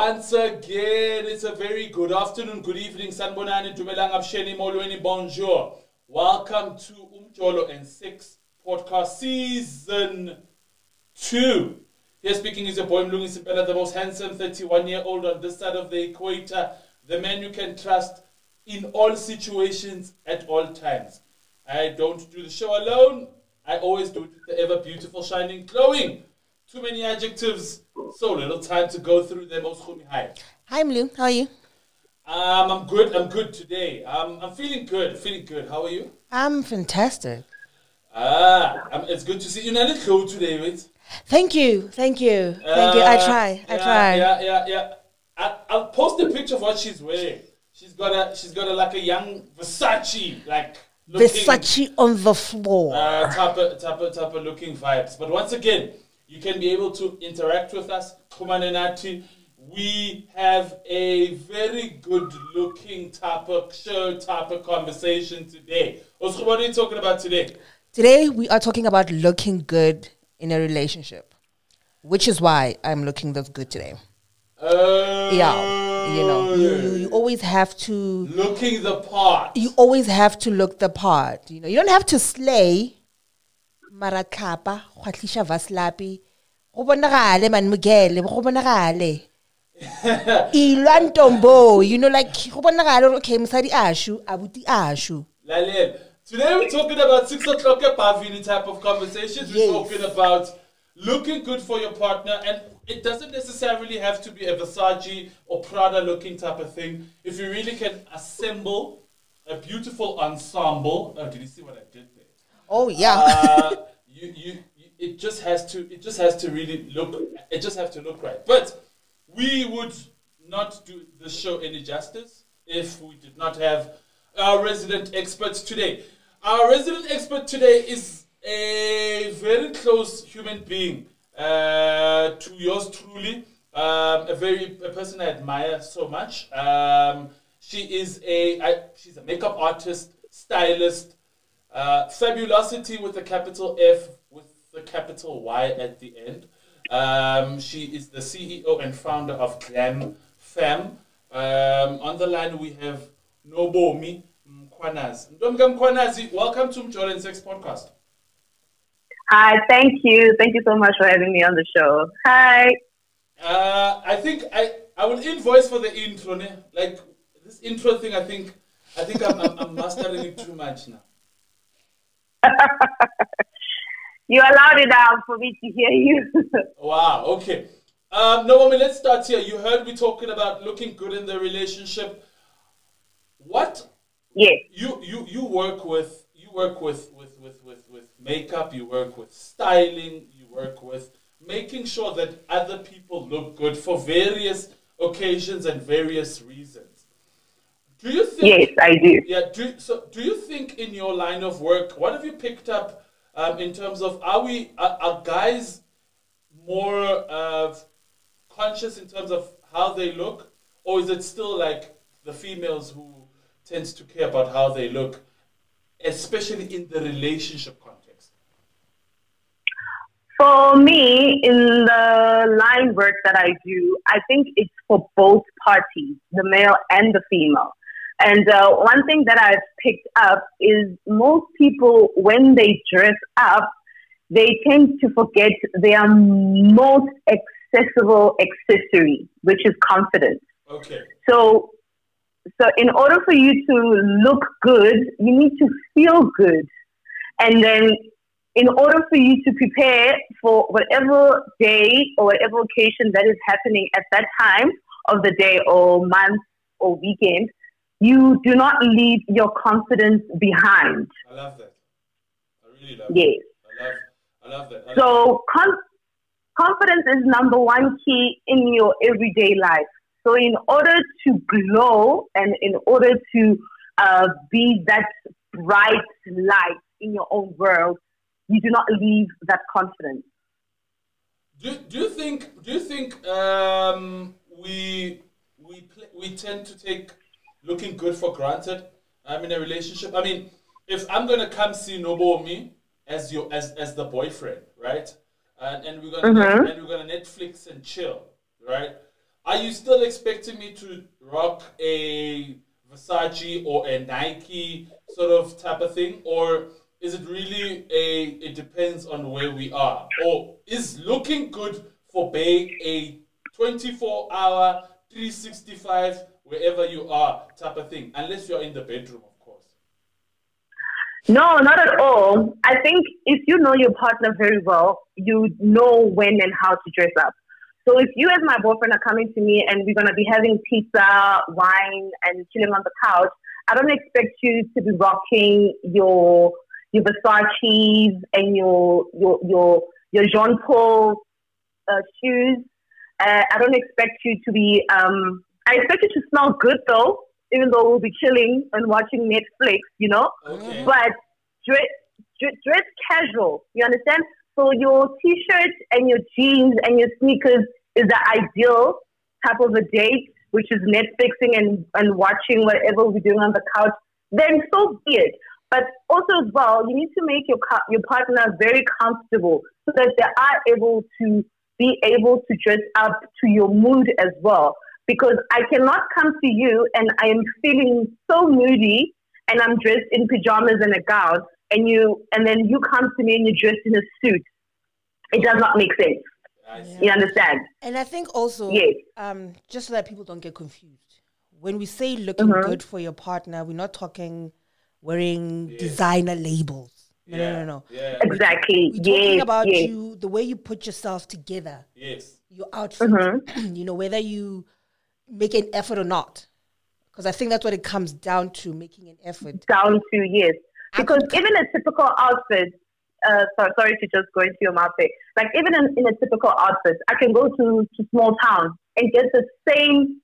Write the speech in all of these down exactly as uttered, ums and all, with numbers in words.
Once again, it's a very good afternoon, good evening, sanbonani, dumelang absheni, molweni, bonjour. Welcome to Umjolo and Six podcast season two. Here speaking is your boy Mlungi Sipela, the most handsome thirty-one year old on this side of the equator, the man you can trust in all situations at all times. I don't do the show alone. I always do it with the ever beautiful, shining, glowing. Too many adjectives, so little time to go through them. Hi. Hi, Mlu. How are you? Um, I'm good. I'm good today. Um, I'm feeling good. Feeling good. How are you? I'm fantastic. Ah, um, it's good to see you. Not cool today, wait. Thank you. Thank you. Thank uh, you. I try. I yeah, try. Yeah, yeah, yeah. I, I'll post a picture of what she's wearing. She's got a, she's got a like a young Versace, like looking, Versace on the floor. Uh, type of, type of, type of looking vibes. But once again, you can be able to interact with us. Kumanenati. We have a very good looking type of show, type of conversation today. What are you talking about today? Today we are talking about looking good in a relationship, which is why I'm looking this good today. Uh, yeah, you know, you, you, you always have to looking the part. You always have to look the part. You know, you don't have to slay. Marakapa, khwatlisha vaslapi. Go bonagale man mugele, go bonagale. Ilantombo, you know, like go bonagale okay, msadi ashu, abuti ashu. Lalel. Today we're talking about six o'clock at Pavini type of conversations. We're yes. talking about looking good for your partner, and it doesn't necessarily have to be a Versace or Prada looking type of thing. If you really can assemble a beautiful ensemble. Oh, did you see what I did there? Oh yeah. Uh, you, you, you, it just has to, it just has to really look, it just has to look right. But we would not do the show any justice if we did not have our resident expert today. Our resident expert today is a very close human being uh, to yours truly, um, a very a person I admire so much. Um, she is a I, she's a makeup artist, stylist, uh, fabulosity with a capital F with the capital Y at the end. Um, she is the C E O and founder of Glam Fam. Um, on the line we have Nobomi Mkhwanazi. Ntombi Mkhwanazi, welcome to Umjolo and Six podcast. Hi, thank you. Thank you so much for having me on the show. Hi. Uh, I think I, I will invoice for the intro. Ne? Like this intro thing, I think I think I'm, I'm, I'm mastering it too much now. You allowed it out for me to hear you. Wow. Okay. Um, Naomi, let's start here. You heard me talking about looking good in the relationship. What? Yes. You you you work with you work with with with with, with makeup. You work with styling. You work with making sure that other people look good for various occasions and various reasons. Do you think? Yes, I do. Yeah. Do so? Do you think in your line of work, what have you picked up um, in terms of are we are, are guys more uh, conscious in terms of how they look, or is it still like the females who tends to care about how they look, especially in the relationship context? For me, in the line work that I do, I think it's for both parties, the male and the female. And uh, one thing that I've picked up is most people, when they dress up, they tend to forget their most accessible accessory, which is confidence. Okay. So, so in order for you to look good, you need to feel good. And then in order for you to prepare for whatever day or whatever occasion that is happening at that time of the day or month or weekend, you do not leave your confidence behind. I love that. I really love yes. that. I love, I love that. I love so that. Con- confidence is number one key in your everyday life. So in order to glow and in order to uh, be that bright light in your own world, you do not leave that confidence. Do, do you think? Do you think um, we we play, we tend to take looking good for granted? I'm in a relationship. I mean, if I'm gonna come see Nobomi as your as as the boyfriend, right? And and we're gonna mm-hmm. and we're gonna Netflix and chill, right? are you still expecting me to rock a Versace or a Nike sort of type of thing, or is it really a? It depends on where we are, or is looking good for Bay a twenty-four hour, three sixty-five wherever you are type of thing, unless you're in the bedroom, of course. No, not at all. I think if you know your partner very well, you know when and how to dress up. So if you as my boyfriend are coming to me and we're going to be having pizza, wine, and chilling on the couch, I don't expect you to be rocking your your Versace's and your your your your Jean Paul uh, shoes. Uh, I don't expect you to be. Um, I expect you to smell good though, even though we'll be chilling and watching Netflix, you know. Okay. But dress, dress dress casual. You understand? So your t-shirt and your jeans and your sneakers is the ideal type of a date, which is Netflixing and, and watching whatever we're doing on the couch. Then so be it. But also as well, you need to make your your partner very comfortable so that they are able to be able to dress up to your mood as well. Because I cannot come to you and I am feeling so moody and I'm dressed in pajamas and a gown, and you and then you come to me and you're dressed in a suit. It does not make sense. Yeah. You understand? And I think also, Yes. um, just so that people don't get confused, when we say looking Mhm. good for your partner, we're not talking wearing Yeah. designer labels. No, Yeah. no, no, no. Yeah. Exactly. We're talking yes. about yes. you, the way you put yourself together, Yes. your outfit, Mhm. you know, whether you make an effort or not. Because I think that's what it comes down to, making an effort. Down to yes. I Because could- even a typical outfit, uh, sorry, sorry to just go into your mouth there. Like even in, in a typical outfit, I can go to, to small town and get the same,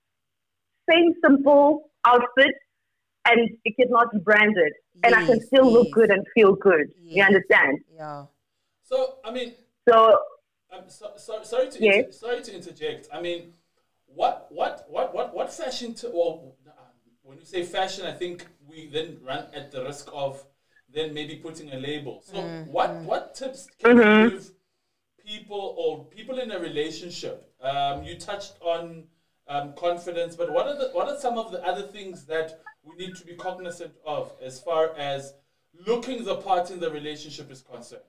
same simple outfit, and it cannot be branded, and I can Yes, still look yes. good and feel good. You Yes. understand? Yeah. So I mean, So I'm so, so, sorry to Yes. inter- sorry to interject. I mean, what what what what what fashion? To, well, uh, when you say fashion, I think we then run at the risk of then maybe putting a label. So what what tips can Mhm. you give people or people in a relationship? Um, you touched on um, confidence, but what are the what are some of the other things that we need to be cognizant of as far as looking the part in the relationship is concerned?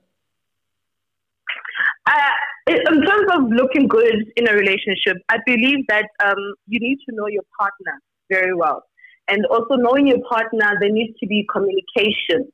Uh, in terms of looking good in a relationship, I believe that um, you need to know your partner very well. And also knowing your partner, there needs to be communication.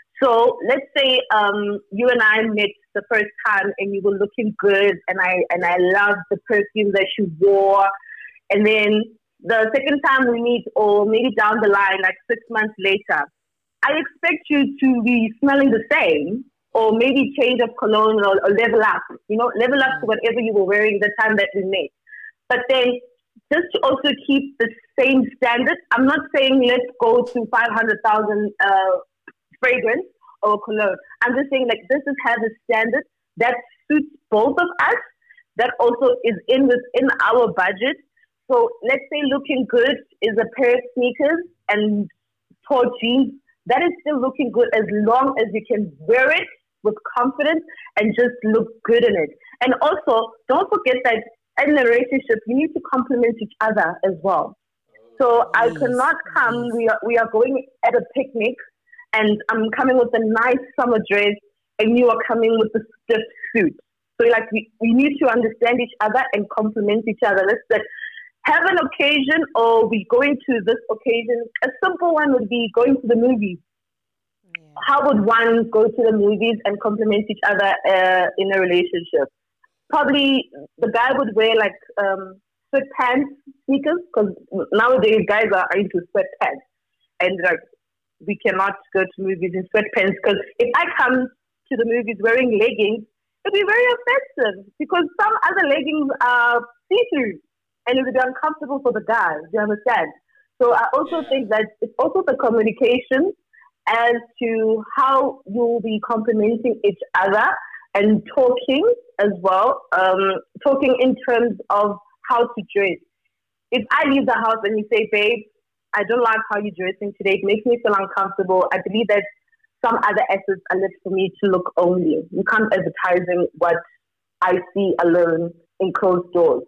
So let's say um, you and I met the first time and you were looking good and I and I loved the perfume that you wore. And then the second time we meet, or maybe down the line, like six months later, I expect you to be smelling the same, or maybe change of cologne, or, or level up, you know, level up to whatever you were wearing the time that we met. But then just to also keep the same standard, I'm not saying let's go to five hundred thousand uh, fragrance or cologne. I'm just saying like this is has a standard that suits both of us, that also is in within our budget. So let's say looking good is a pair of sneakers and tall jeans. That is still looking good as long as you can wear it with confidence and just look good in it. And also, don't forget that in a relationship, you need to complement each other as well. So I Yes, cannot come, yes. we are, we are going at a picnic, and I'm coming with a nice summer dress, and you are coming with a stiff suit. So like we, we need to understand each other and complement each other. Let's like, have an occasion, or we going to this occasion. A simple one would be going to the movies. Yeah. How would one go to the movies and complement each other uh, in a relationship? Probably the guy would wear like um, sweatpants, sneakers, because nowadays guys are into sweatpants, and like we cannot go to movies in sweatpants. Because if I come to the movies wearing leggings, it'll be very offensive because some other leggings are see-through, and it would be uncomfortable for the guy. Do you understand? So I also Yeah. think that it's also the communication as to how you'll be complimenting each other and talking as well. Um, talking in terms of how to dress. If I leave the house and you say, babe, I don't like how you're dressing today, it makes me feel uncomfortable, I believe that some other assets are left for me to look only. You can't advertising what I see alone in closed doors.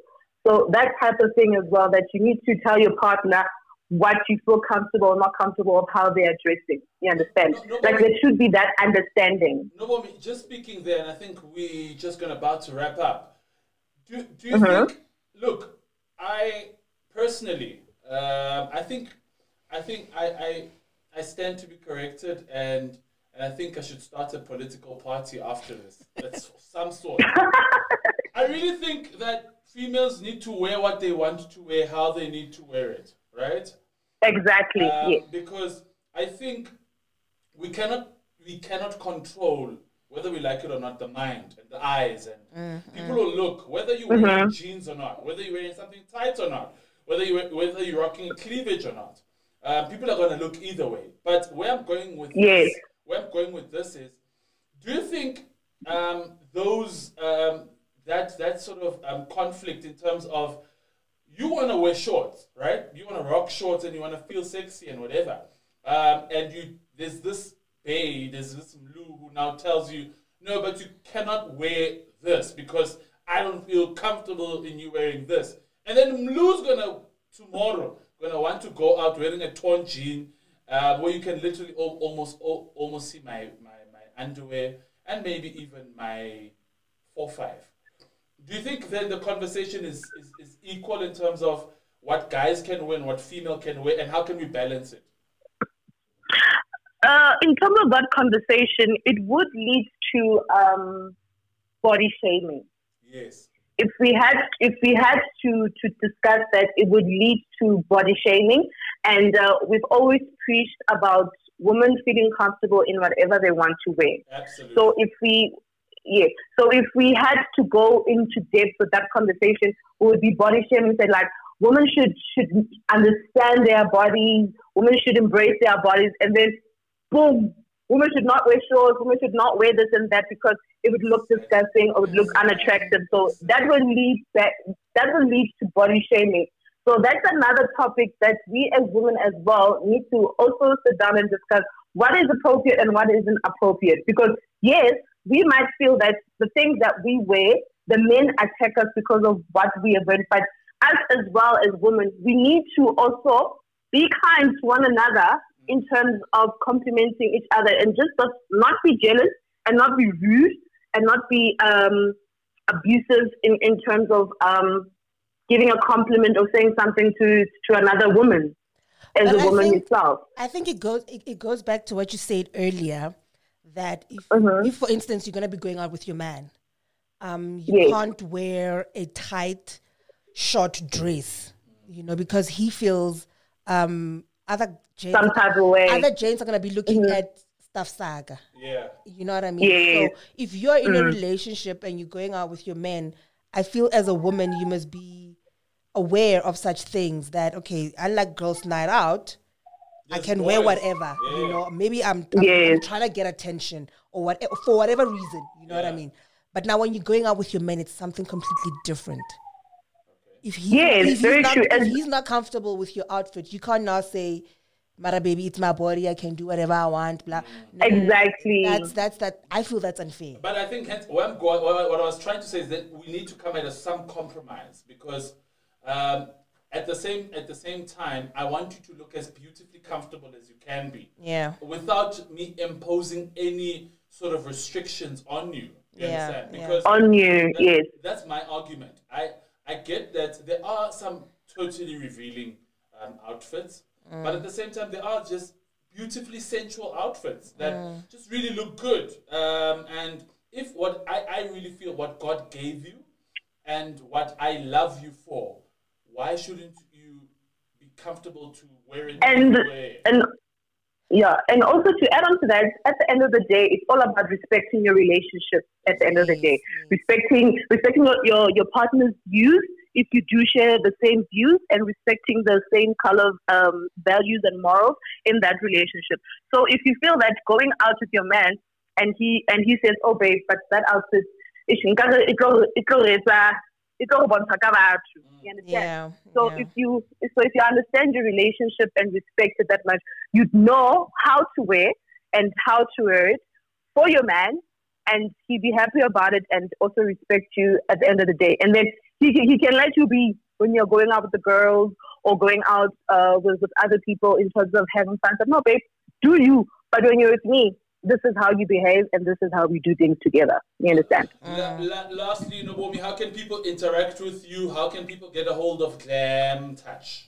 So that type of thing as well, that you need to tell your partner what you feel comfortable or not comfortable of how they are dressing. You understand? No, no, like but- there should be that understanding. No, but just speaking there, and I think we just gonna about to wrap up. Do do you Mhm. think? Look, I personally, um, I think, I think I, I I stand to be corrected, and and I think I should start a political party after this. That's some sort. I really think that females need to wear what they want to wear, how they need to wear it, right? Exactly. Um, yes. Because I think we cannot we cannot control, whether we like it or not, the mind and the eyes, and people will look, whether you're wearing jeans or not, whether you're wearing something tight or not, whether you whether you're rocking a cleavage or not. Um, people are going to look either way. But where I'm going with Yes. this, where I'm going with this is, do you think um, those um, that that sort of um, conflict in terms of, you want to wear shorts, right? You want to rock shorts and you want to feel sexy and whatever. Um, and you there's this bae, there's this Mlu who now tells you, no, but you cannot wear this because I don't feel comfortable in you wearing this. And then Mlu's gonna tomorrow gonna want to go out wearing a torn jean, uh, where you can literally al- almost al- almost see my, my, my underwear and maybe even my four five. Do you think then the conversation is, is, is equal in terms of what guys can wear and what female can wear, and how can we balance it? Uh, in terms of that conversation, it would lead to um, body shaming. Yes. If we had, if we had to to discuss that, it would lead to body shaming. And uh, we've always preached about women feeling comfortable in whatever they want to wear. Absolutely. So if we, yes, so if we had to go into depth with that conversation, it would be body shaming. Said like, women should should understand their bodies. Women should embrace their bodies, and then boom, women should not wear shorts. Women should not wear this and that because it would look disgusting or would look unattractive. So that will lead that that will lead to body shaming. So that's another topic that we as women as well need to also sit down and discuss what is appropriate and what isn't appropriate. Because yes, we might feel that the things that we wear, the men attack us because of what we are wearing. But us as well as women, we need to also be kind to one another in terms of complimenting each other and just not be jealous and not be rude and not be um, abusive in, in terms of um, giving a compliment or saying something to, to another woman as But a I woman think- itself. I think it goes it, it goes back to what you said earlier, that if, Mhm. if for instance you're gonna be going out with your man, um, you Yes. can't wear a tight, short dress, you know, because he feels um other gents, Some type of way. other gents are gonna be looking at stuff saga. Yeah. You know what I mean? Yes. So if you're in a relationship and you're going out with your men, I feel as a woman you must be aware of such things, that okay, unlike girls' night out, I Yes, can wear boys. whatever. You Yeah. know, maybe I'm, I'm, I'm Yes. trying to get attention or what for whatever reason. You know what I Yeah. mean? But now when you're going out with your men, it's something completely different. If he's, Yes, if he's very not, true. if And- he's not comfortable with your outfit, you can't now say, "Mara baby, it's my body. I can do whatever I want." Blah. No, Exactly. That's that's that. I feel that's unfair. But I think hence, what, I'm going, what, I- what I was trying to say is that we need to come at a, some compromise, because um, at the same at the same time, I want you to look as beautifully comfortable as you can be, Yeah. without me imposing any sort of restrictions on you. You Yeah, understand? yeah. Because On you, that- yes. that's my argument. I I get that there are some totally revealing um, outfits, but at the same time, there are just beautifully sensual outfits that just really look good. Um, and if what I, I really feel what God gave you and what I love you for, why shouldn't you be comfortable to wear it And anyway? and yeah, and also to add on to that, at the end of the day, it's all about respecting your relationship. At the end of the day, respecting respecting your, your your partner's views, if you do share the same views, and respecting the same color of um, values and morals in that relationship. So if you feel that going out with your man and he and he says, "Oh babe, but that outfit, it it go it go it go you understand?" Yeah. So yeah. if you so if you understand your relationship and respect it that much, you'd know how to wear and how to wear it for your man and he'd be happy about it and also respect you at the end of the day. And then he can, he can let you be when you're going out with the girls or going out uh, with, with other people in terms of having fun. So, no, babe, do you. But when you're with me, this is how you behave and this is how we do things together. You understand? La- la- lastly, Nobomi, how can people interact with you? How can people get a hold of Glam Touch?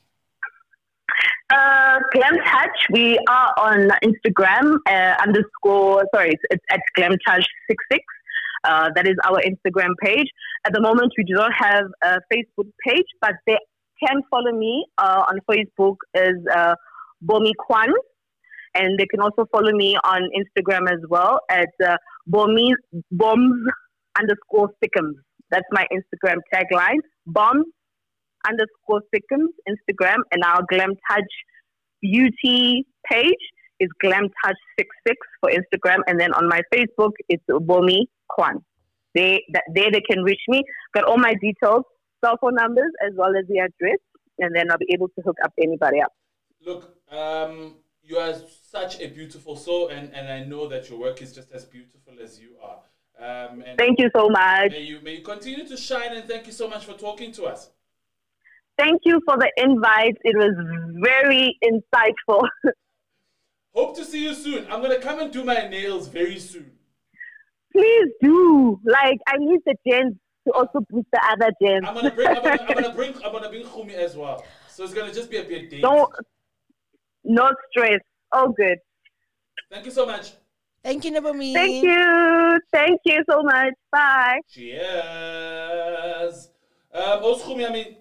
Uh, Glam Touch, we are on Instagram, uh, underscore, sorry, it's, it's at Glam Touch sixty-six. Uh, that is our Instagram page. At the moment, we do not have a Facebook page, but they can follow me uh, on Facebook as uh, Bomi Kwan. And they can also follow me on Instagram as well at uh, Bomi, Bombs underscore Thickums. That's my Instagram tagline. Bombs underscore Thickums, Instagram. And our Glam Touch Beauty page is Glam Touch sixty-six for Instagram. And then on my Facebook, it's Bomi Kwan. They, that, there they can reach me. Got all my details, cell phone numbers, as well as the address. And then I'll be able to hook up anybody up. Look, um... you are such a beautiful soul, and, and I know that your work is just as beautiful as you are. Um, and thank you so much. May you, may you continue to shine, and thank you so much for talking to us. Thank you for the invite. It was very insightful. Hope to see you soon. I'm going to come and do my nails very soon. Please do. Like, I need the gents to also boost the other gents. I'm going to bring, I'm going to, I'm going to bring, I'm going to bring Khumi as well. So it's going to just be a bit date. Don't. No stress. All good. Thank you so much. Thank you, Nobomi. Thank you. Thank you so much. Bye. Cheers. Um, also, I mean,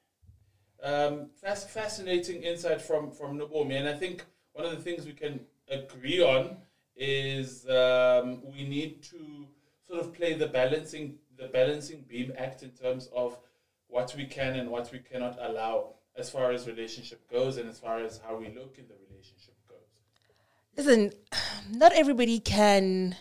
um, fast, fascinating insight from, from Nobomi. And I think one of the things we can agree on is um, we need to sort of play the balancing, the balancing beam act in terms of what we can and what we cannot allow as far as relationship goes and as far as how we look in the relationship goes. Listen, not everybody can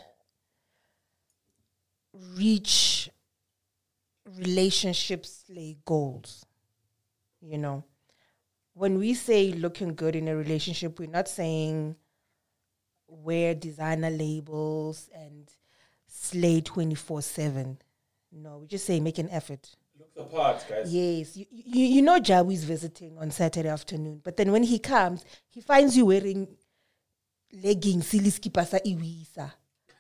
reach relationships like goals. You know, when we say looking good in a relationship, we're not saying wear designer labels and slay twenty-four seven. No, we just say make an effort. Look the part, guys. Yes. You, you, you know Jawi's visiting on Saturday afternoon, but then when he comes, he finds you wearing leggings, silly skipasa iwisa.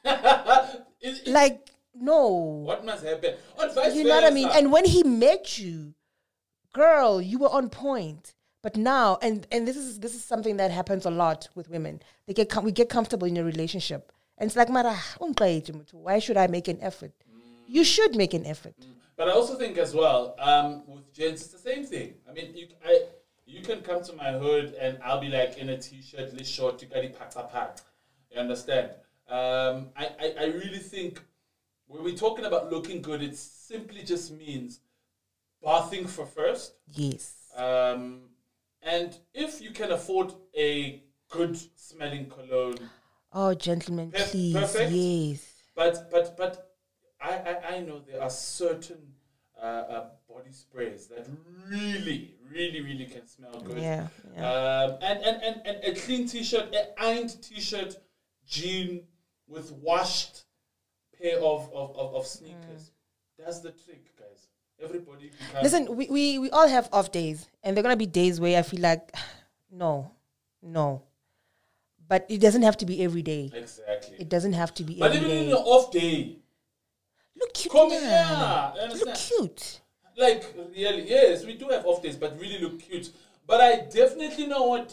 Like, no. What must happen? On vice You know what I mean? versa. And when he met you, girl, you were on point. But now, and, and this is this is something that happens a lot with women. They get com- we get comfortable in a relationship, and it's like, Mara, why should I make an effort? Mm. You should make an effort. Mm. But I also think as well, um, with gents, it's the same thing. I mean, you, I, you can come to my hood and I'll be like in a t-shirt, list short, you got pack. You understand? Um, I, I, I really think when we're talking about looking good, it simply just means bathing for first. Yes. Um, and if you can afford a good smelling cologne. Oh, gentlemen, per- please. Perfect. Yes. But, but, but, I, I, I know there are certain uh, uh, body sprays that really, really, really can smell good. Yeah. yeah. Um, and, and, and, and a clean t-shirt, an ironed t-shirt, jean with washed pair of, of, of, of sneakers. Mm. That's the trick, guys. Everybody becomes... Listen, we, we, we all have off days. And there are going to be days where I feel like, no, no. But it doesn't have to be every day. Exactly. It doesn't have to be but every day. But even in an off day... Look cute. Come yeah. yeah, understand? Look cute. Like, really, yes, we do have off days, but really look cute. But I definitely know what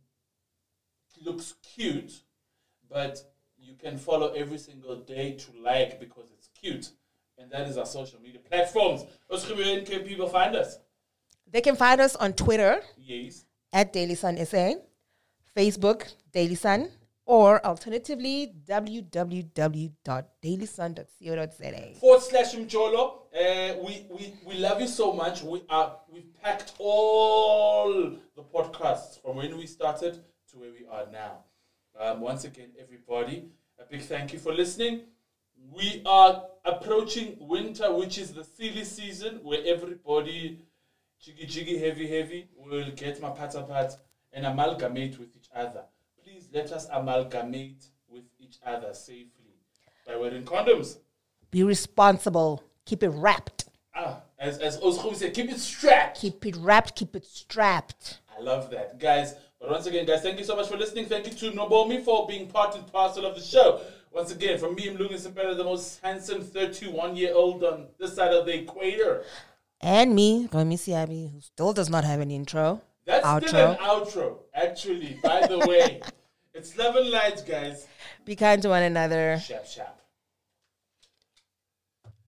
looks cute, but you can follow every single day to like because it's cute. And that is our social media platforms. Where can people find us? They can find us on Twitter. Yes. At Daily Sun S A. Facebook, Daily Sun. Or alternatively, w w w dot daily sun dot co dot z a. Forward slash Mjolo. Uh, we, we, we love you so much. We are, we've packed all the podcasts from when we started to where we are now. Um, once again, everybody, a big thank you for listening. We are approaching winter, which is the silly season, where everybody, jiggy jiggy, heavy heavy, will get my pata pat and amalgamate with each other. Please let us amalgamate with each other safely. By wearing condoms. Be responsible. Keep it wrapped. Ah, as as Oskho said, keep it strapped. Keep it wrapped. Keep it strapped. I love that, guys. But once again, guys, thank you so much for listening. Thank you to Nobomi for being part and parcel of the show. Once again, from me, Mlungu Simpela, the most handsome thirty-one-year-old on this side of the equator. And me, Romy Siabi, who still does not have an intro. That's outro. still an outro, actually, by the way. It's love and light, guys. Be kind to one another. Shap, shap.